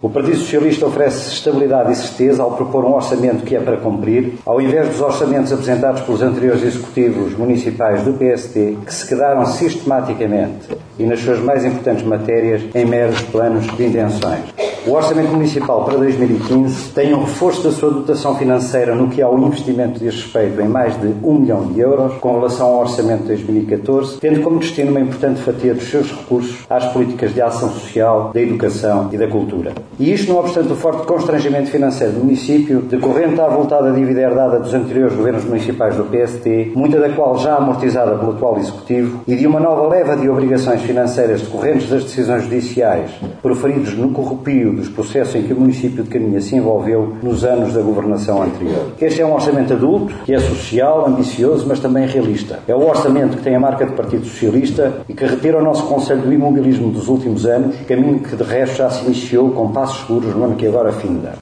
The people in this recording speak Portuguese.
O Partido Socialista oferece estabilidade e certeza ao propor um orçamento que é para cumprir, ao invés dos orçamentos apresentados pelos anteriores executivos municipais do PST, que se quedaram sistematicamente e nas suas mais importantes matérias em meros planos de intenções. O Orçamento Municipal para 2015 tem um reforço da sua dotação financeira no que ao investimento diz respeito em mais de 1 milhão de euros com relação ao Orçamento de 2014, tendo como destino uma importante fatia dos seus recursos às políticas de ação social, da educação e da cultura. E isto não obstante o forte constrangimento financeiro do município, decorrente à avultada dívida herdada dos anteriores governos municipais do PST, muita da qual já amortizada pelo atual Executivo, e de uma nova leva de obrigações financeiras decorrentes das decisões judiciais proferidas no corrupio dos processos em que o município de Caminha se envolveu nos anos da governação anterior. Este é um orçamento adulto, que é social, ambicioso, mas também realista. É o orçamento que tem a marca do Partido Socialista e que retira o nosso Conselho do imobilismo dos últimos anos, caminho que de resto já se iniciou com passos seguros no ano que agora finda.